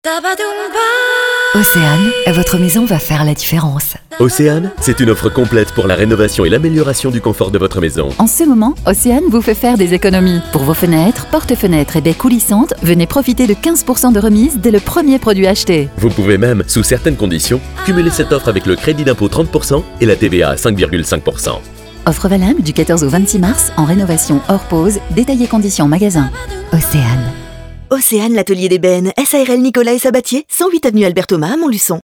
Océane, votre maison va faire la différence. Océane, c'est une offre complète pour la rénovation et l'amélioration du confort de votre maison. En ce moment, Océane vous fait faire des économies. Pour vos fenêtres, porte-fenêtres et baies coulissantes, venez profiter de 15% de remise dès le premier produit acheté. Vous pouvez même, sous certaines conditions, cumuler cette offre avec le crédit d'impôt 30% et la TVA à 5,5%. Offre valable du 14 au 26 mars en rénovation hors pause, détaillés conditions magasin. Océane. Océane, l'atelier d'ébène, SARL Nicolas et Sabatier, 108 avenue Albert Thomas à Montluçon.